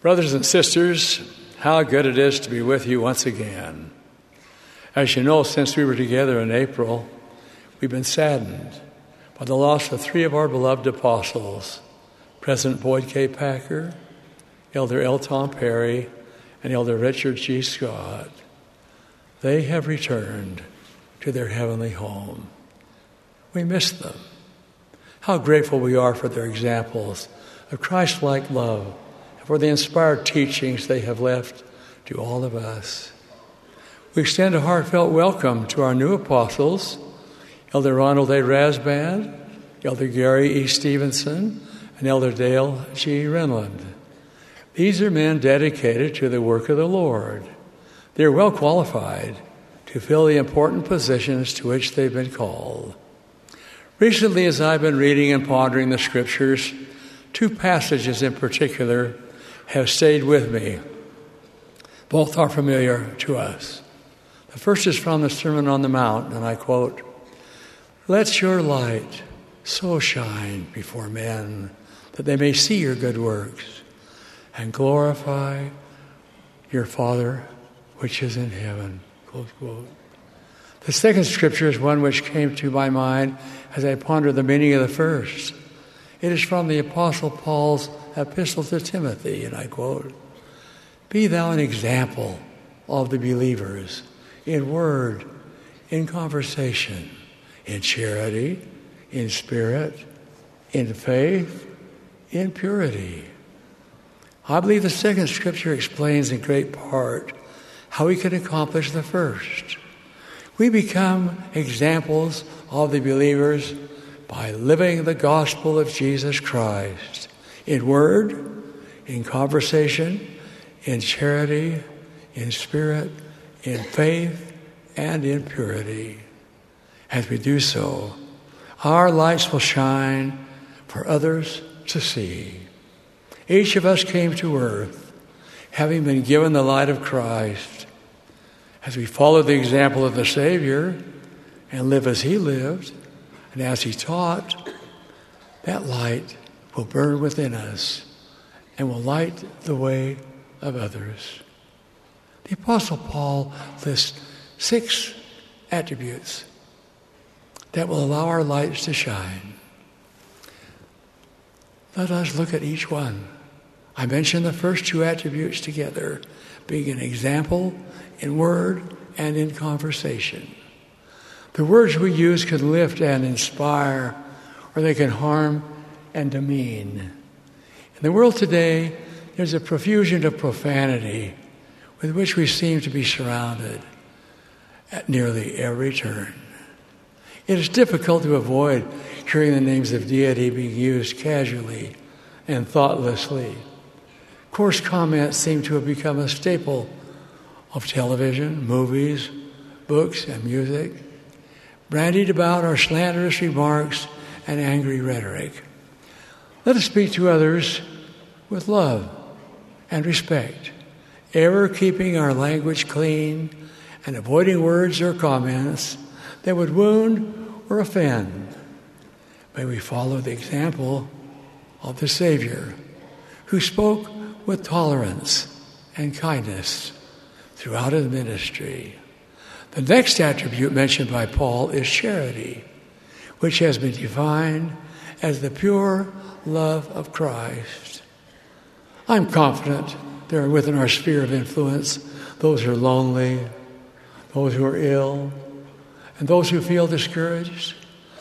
Brothers and sisters, how good it is to be with you once again. As you know, since we were together in April, we've been saddened by the loss of three of our beloved apostles, President Boyd K. Packer, Elder L. Tom Perry, and Elder Richard G. Scott. They have returned to their heavenly home. We miss them. How grateful we are for their examples of Christ-like love, for the inspired teachings they have left to all of us. We extend a heartfelt welcome to our new apostles, Elder Ronald A. Rasband, Elder Gary E. Stevenson, and Elder Dale G. Renland. These are men dedicated to the work of the Lord. They are well qualified to fill the important positions to which they've been called. Recently, as I've been reading and pondering the Scriptures, two passages in particular have stayed with me. Both are familiar to us. The first is from the Sermon on the Mount, and I quote, "Let your light so shine before men that they may see your good works and glorify your Father which is in heaven." Close quote. The second scripture is one which came to my mind as I pondered the meaning of the first. It is from the Apostle Paul's epistle to Timothy, and I quote, "Be thou an example of the believers in word, in conversation, in charity, in spirit, in faith, in purity." I believe the second scripture explains in great part how we can accomplish the first. We become examples of the believers by living the gospel of Jesus Christ in word, in conversation, in charity, in spirit, in faith, and in purity. As we do so, our lights will shine for others to see. Each of us came to earth having been given the light of Christ. As we follow the example of the Savior and live as He lived and as He taught, that light will burn within us and will light the way of others. The Apostle Paul lists 6 attributes that will allow our lights to shine. Let us look at each one. I mentioned the first 2 attributes together, being an example in word and in conversation. The words we use can lift and inspire, or they can harm and demean. In the world today, there's a profusion of profanity with which we seem to be surrounded at nearly every turn. It is difficult to avoid hearing the names of deity being used casually and thoughtlessly. Coarse comments seem to have become a staple of television, movies, books, and music. Brandied about are slanderous remarks and angry rhetoric. Let us speak to others with love and respect, ever keeping our language clean and avoiding words or comments that would wound or offend. May we follow the example of the Savior, who spoke with tolerance and kindness throughout His ministry. The next attribute mentioned by Paul is charity, which has been defined as the pure love of Christ. I'm confident there are within our sphere of influence those who are lonely, those who are ill, and those who feel discouraged.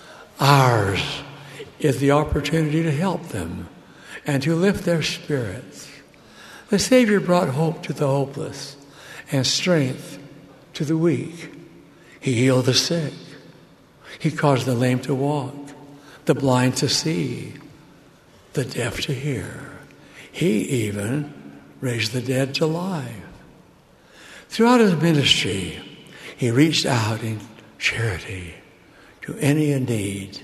Ours is the opportunity to help them and to lift their spirits. The Savior brought hope to the hopeless and strength to the weak. He healed the sick. He caused the lame to walk, the blind to see, the deaf to hear. He even raised the dead to life. Throughout His ministry, He reached out in charity to any in need.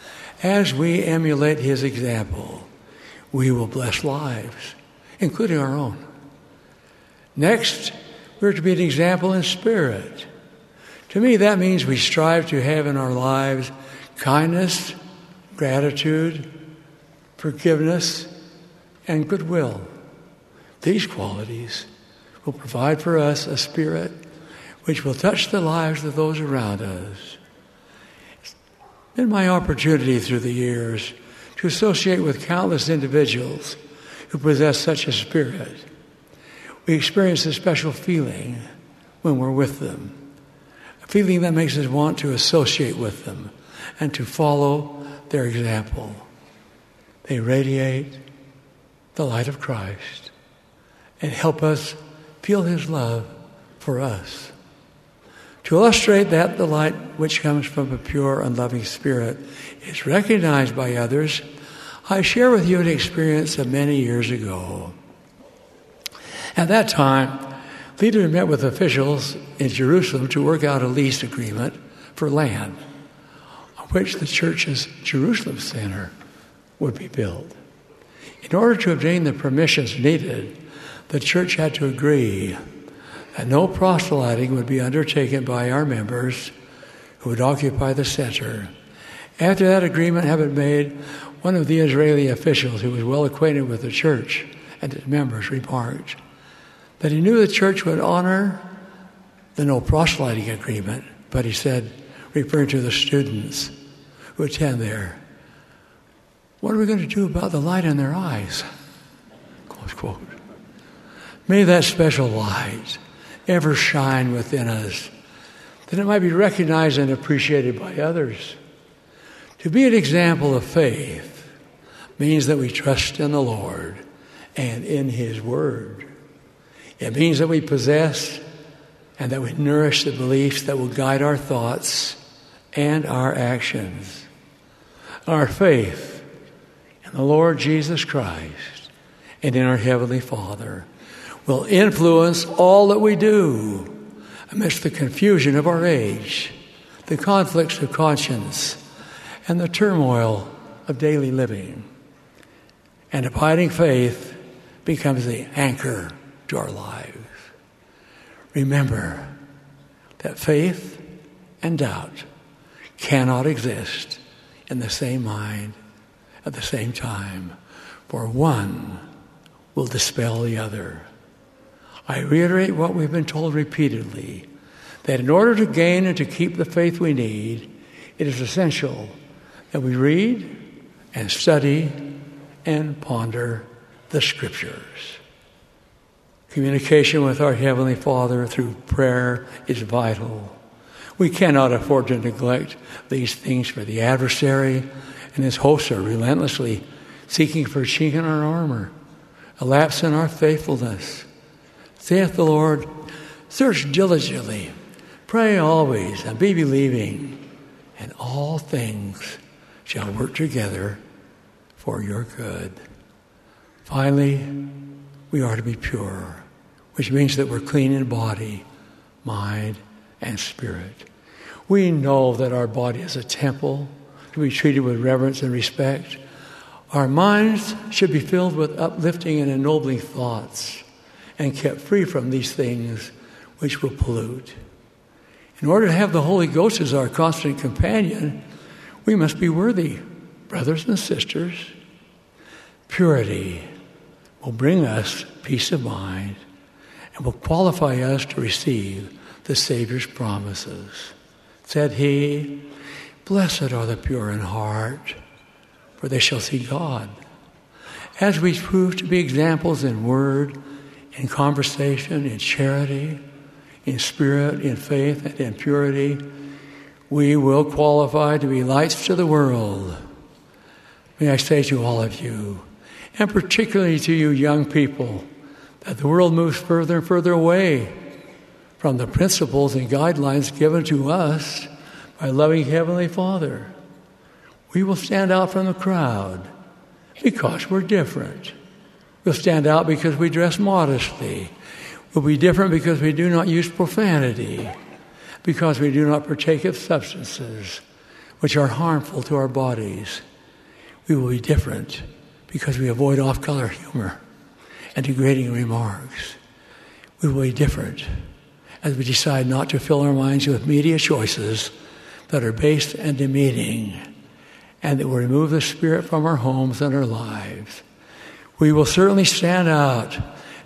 As we emulate His example, we will bless lives, including our own. Next, we're to be an example in spirit. To me, that means we strive to have in our lives kindness, gratitude, forgiveness, and goodwill. these qualities will provide for us a spirit which will touch the lives of those around us. It's been my opportunity through the years to associate with countless individuals who possess such a spirit. We experience a special feeling when we're with them, a feeling that makes us want to associate with them and to follow their example. They radiate the light of Christ and help us feel his love for us. To illustrate that the light which comes from a pure and loving spirit is recognized by others, I share with you an experience of many years ago. At that time, leaders met with officials in Jerusalem to work out a lease agreement for land on which the church's Jerusalem Center would be built. In order to obtain the permissions needed, the church had to agree that no proselyting would be undertaken by our members who would occupy the center. After that agreement had been made, one of the Israeli officials who was well acquainted with the church and its members remarked that he knew the church would honor the no proselyting agreement, but he said, referring to the students who attend there, "What are we going to do about the light in their eyes?" Close quote. May that special light ever shine within us, that it might be recognized and appreciated by others. To be an example of faith means that we trust in the Lord and in his word. It means that we possess and that we nourish the beliefs that will guide our thoughts and our actions. Our faith in the Lord Jesus Christ and in our Heavenly Father will influence all that we do amidst the confusion of our age, the conflicts of conscience, and the turmoil of daily living. And abiding faith becomes the anchor to our lives. Remember that faith and doubt cannot exist in the same mind at the same time, for one will dispel the other. I reiterate what we've been told repeatedly, that in order to gain and to keep the faith we need, it is essential that we read and study and ponder the Scriptures. Communication with our Heavenly Father through prayer is vital. We cannot afford to neglect these things, for the adversary and his hosts are relentlessly seeking for a chink in our armor, a lapse in our faithfulness. Saith the Lord, search diligently, pray always, and be believing, and all things shall work together for your good. Finally, we are to be pure, which means that we're clean in body, mind, and spirit. We know that our body is a temple to be treated with reverence and respect. Our minds should be filled with uplifting and ennobling thoughts and kept free from these things which will pollute. In order to have the Holy Ghost as our constant companion, we must be worthy, brothers and sisters. Purity will bring us peace of mind and will qualify us to receive the Savior's promises. Said he, "Blessed are the pure in heart, for they shall see God." As we prove to be examples in word, in conversation, in charity, in spirit, in faith, and in purity, we will qualify to be lights to the world. May I say to all of you, and particularly to you young people, that the world moves further and further away from the principles and guidelines given to us by loving Heavenly Father. We will stand out from the crowd because we're different. We'll stand out because we dress modestly. We'll be different because we do not use profanity, because we do not partake of substances which are harmful to our bodies. We will be different because we avoid off-color humor and degrading remarks. We will be different as we decide not to fill our minds with media choices that are based and demeaning, and that will remove the Spirit from our homes and our lives. We will certainly stand out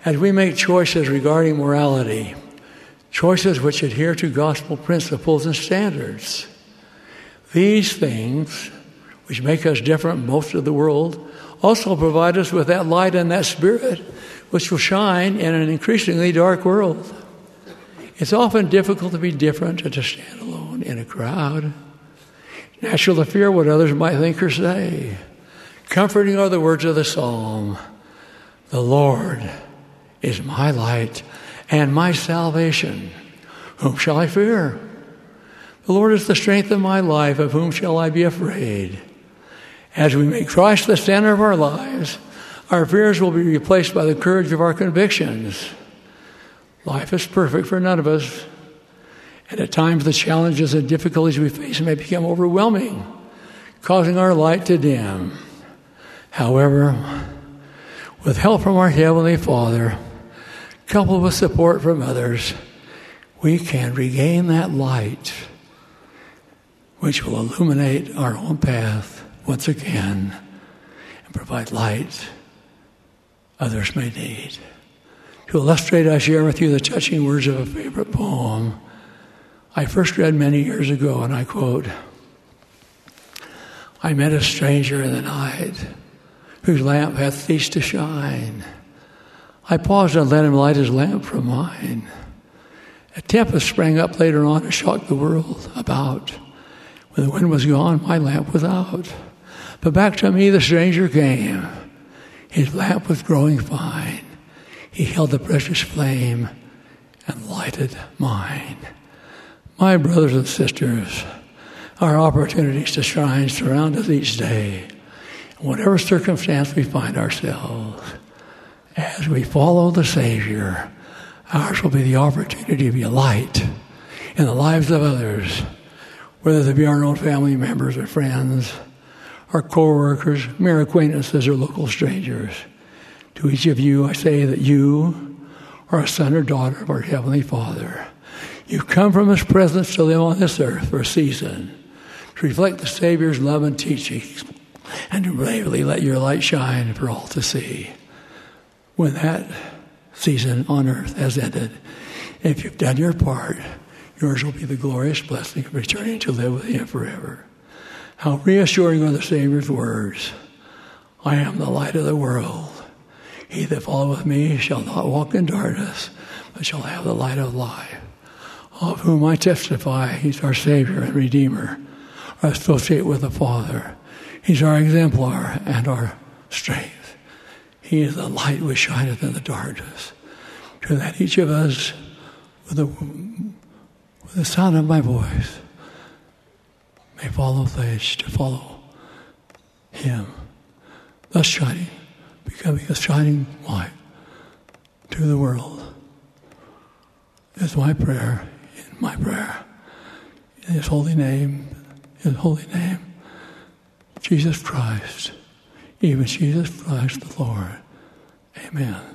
as we make choices regarding morality, choices which adhere to gospel principles and standards. These things, which make us different from most of the world, also provide us with that light and that spirit which will shine in an increasingly dark world. It's often difficult to be different and to stand alone in a crowd. Natural to fear what others might think or say. Comforting are the words of the psalm, "The Lord is my light and my salvation. Whom shall I fear? The Lord is the strength of my life. Of whom shall I be afraid?" As we make Christ the center of our lives, our fears will be replaced by the courage of our convictions. Life is perfect for none of us, and at times the challenges and difficulties we face may become overwhelming, causing our light to dim. However, with help from our Heavenly Father, coupled with support from others, we can regain that light which will illuminate our own path once again and provide light others may need. To illustrate, I share with you the touching words of a favorite poem I first read many years ago, and I quote, "I met a stranger in the night, whose lamp hath ceased to shine. I paused and let him light his lamp from mine. A tempest sprang up later on and shocked the world about. When the wind was gone, my lamp was out. But back to me the stranger came. His lamp was growing fine. He held the precious flame and lighted mine." My brothers and sisters, our opportunities to shine surround us each day. In whatever circumstance we find ourselves, as we follow the Savior, ours will be the opportunity to be a light in the lives of others, whether they be our own family members or friends, our co-workers, mere acquaintances, or local strangers. To each of you, I say that you are a son or daughter of our Heavenly Father. You've come from His presence to live on this earth for a season, to reflect the Savior's love and teachings, and to bravely let your light shine for all to see. When that season on earth has ended, if you've done your part, yours will be the glorious blessing of returning to live with Him forever. How reassuring are the Savior's words, "I am the light of the world. He that followeth me shall not walk in darkness, but shall have the light of life. Of whom I testify, He's our Savior and Redeemer, our associate with the Father. He's our exemplar and our strength. He is the light which shineth in the darkness." To that each of us, with the sound of my voice, may follow pledge to follow Him, thus shining, becoming a shining light to the world. Is my prayer, in His holy name, Jesus Christ, even Jesus Christ the Lord. Amen.